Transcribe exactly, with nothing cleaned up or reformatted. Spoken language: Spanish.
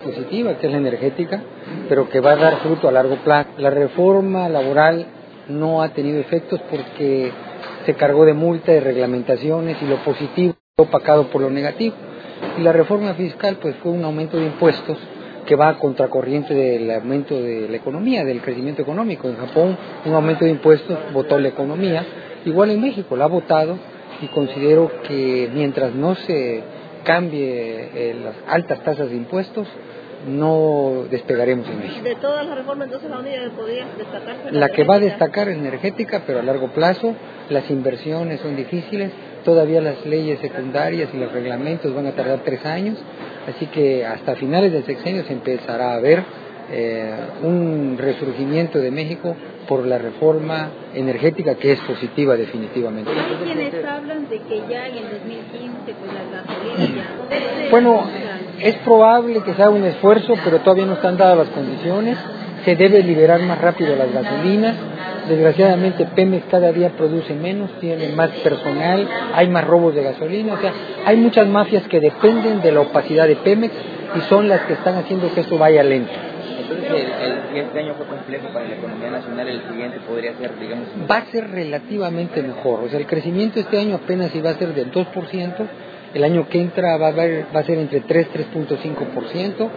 positiva, que es la energética, pero que va a dar fruto a largo plazo. La reforma laboral no ha tenido efectos porque se cargó de multa, de reglamentaciones, y lo positivo fue opacado por lo negativo. Y la reforma fiscal pues fue un aumento de impuestos que va a contracorriente del aumento de la economía, del crecimiento económico. En Japón un aumento de impuestos votó la economía, igual en México la ha votado, y considero que mientras no se cambie eh, las altas tasas de impuestos, no despegaremos en México. De todas las reformas, entonces la única que podría destacarse la, la que va a destacar es energética, pero a largo plazo. Las inversiones son difíciles, todavía las leyes secundarias y los reglamentos van a tardar tres años, así que hasta finales del sexenio se empezará a ver eh, un resurgimiento de México por la reforma energética, que es positiva definitivamente. Hay quienes hablan de que ya en el dos mil quince pues las gasolinas ya... Bueno, es probable que se haga un esfuerzo, pero todavía no están dadas las condiciones. Se debe liberar más rápido las gasolinas. Desgraciadamente Pemex cada día produce menos, tiene más personal, hay más robos de gasolina, o sea, hay muchas mafias que dependen de la opacidad de Pemex y son las que están haciendo que esto vaya lento. Entonces, el, el, este año fue complejo para la economía nacional, el siguiente podría ser, digamos... Va a ser relativamente mejor, o sea, el crecimiento este año apenas iba a ser del dos por ciento, el año que entra va a, haber, va a ser entre tres y tres punto cinco por ciento.